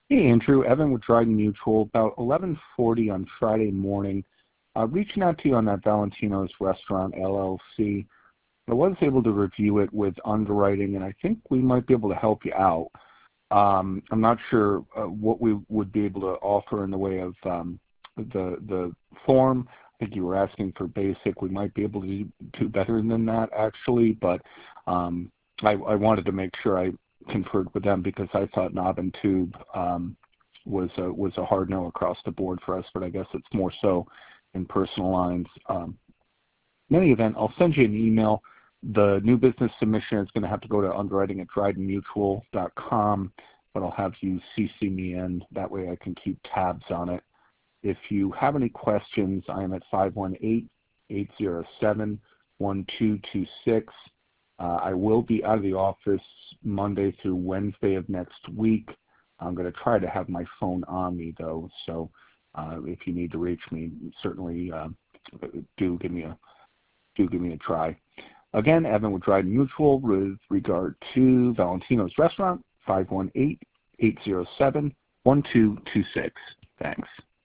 Hey, Andrew. Evan with Dryden Mutual. About 11:40 on Friday morning, reaching out to you on that Valentino's Restaurant LLC. I was able to review it with underwriting, and I think we might be able to help you out. I'm not sure what we would be able to offer in the way of the form. I think you were asking for basic. We might be able to do better than that, actually, but I wanted to make sure I conferred with them because I thought knob and tube was a hard no across the board for us, but I guess it's more so in personal lines. In any event, I'll send you an email. The new business submission is going to have to go to underwriting@drydenmutual.com, but I'll have you CC me in. That way I can keep tabs on it. If you have any questions, I am at 518-807-1226. I will be out of the office Monday through Wednesday of next week. I'm going to try to have my phone on me, though, so if you need to reach me, certainly do give me a try. Again, Evan with Dryden Mutual with regard to Valentino's Restaurant, 518-807-1226. Thanks.